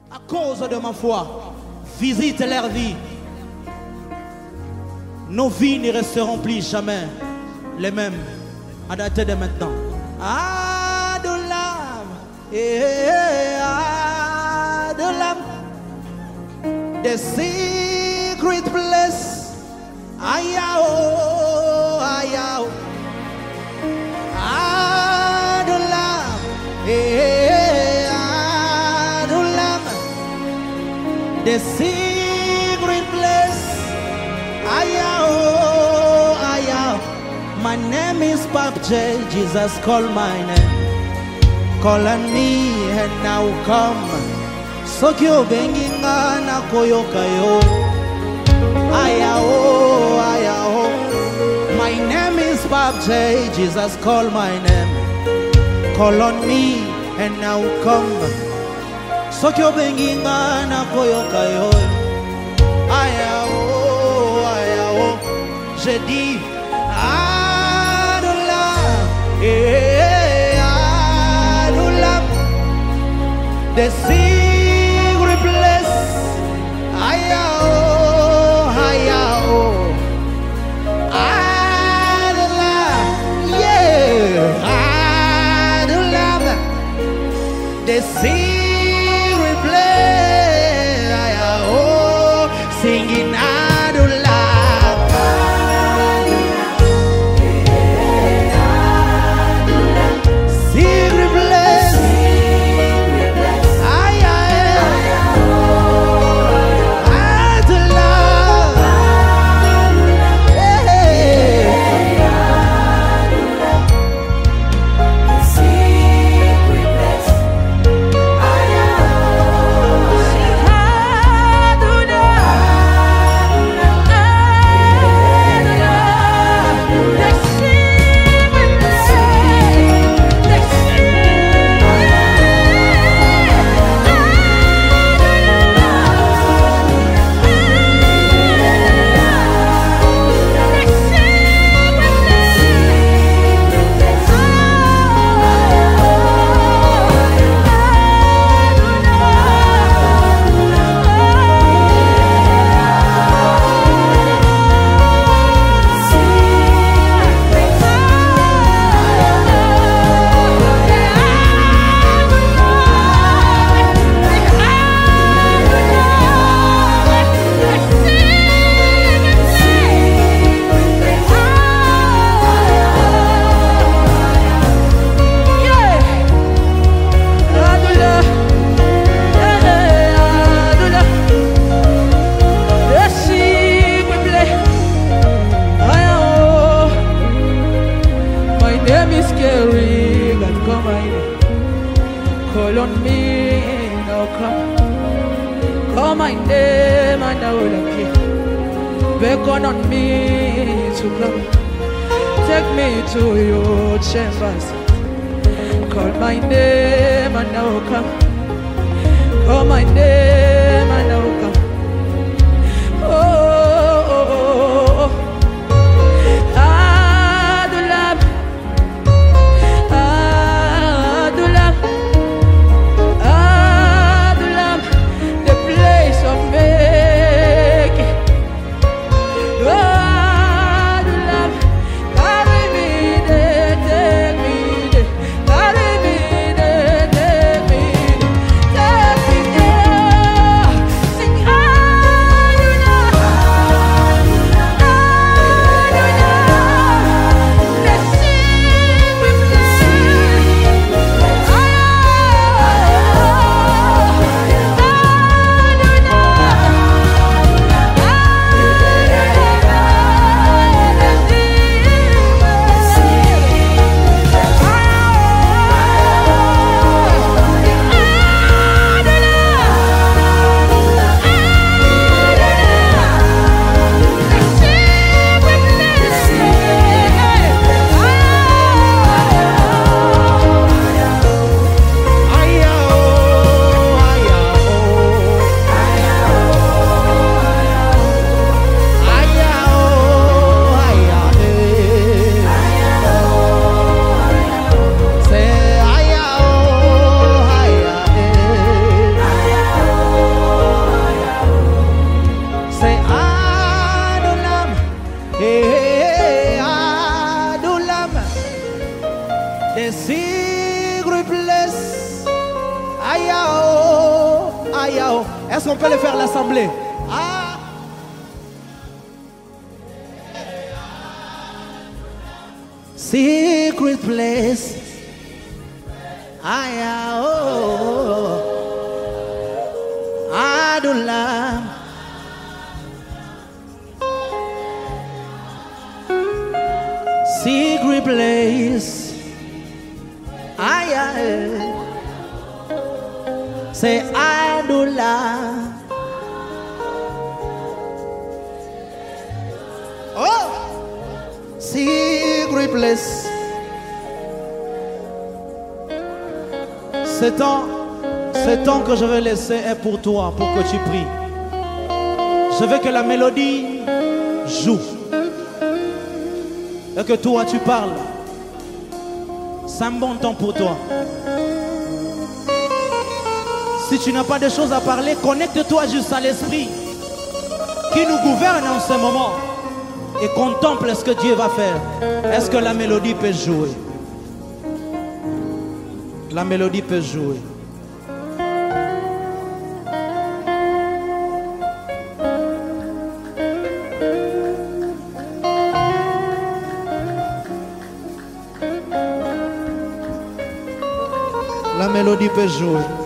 à cause de ma foi, visite leur vie. Nos vies ne resteront plus jamais les mêmes à dater de maintenant. Adulam, Adulam, the secret place. Ayao, ayao, Adulam, Adulam, the secret place. Ayao, ayao. My name is Papa J. Jesus call my name. Call on me and now come. Sokyo benginga na koyokayo. Ayao, ayao. My name is Papa J. Jesus call my name. Call on me and now come. Sokyo benginga na koyokayo. Ayao, ayao. Je dis Adulam, Adulam, the secret place. Ayao, ayao, Adulam, yeah, Adulam, the secret place. Ayao, singing Adulam. Call on me, now come. Call my name and I will appear. Beckon on me to come. Take me to your chambers. Call my name and I will come. Call my name and I will come. Oh, oh, oh, oh. Adulam, Adulam, Adulam, the place of making. Adulam, carry me there, take me there, carry me there, take me there, take me there. Ayao. Est-ce qu'on peut le faire l'assemblée? Ah. Secret place. Ayao. Adulam. Secret place. Ayao. Say Adulam. Oh, secret place. Ce temps que je vais laisser est pour toi, pour que tu pries. Je veux que la mélodie joue et que toi tu parles. C'est un bon temps pour toi. Si tu n'as pas de choses à parler, connecte-toi juste à l'Esprit qui nous gouverne en ce moment et contemple ce que Dieu va faire. Est-ce que la mélodie peut jouer? La mélodie peut jouer. La mélodie peut jouer.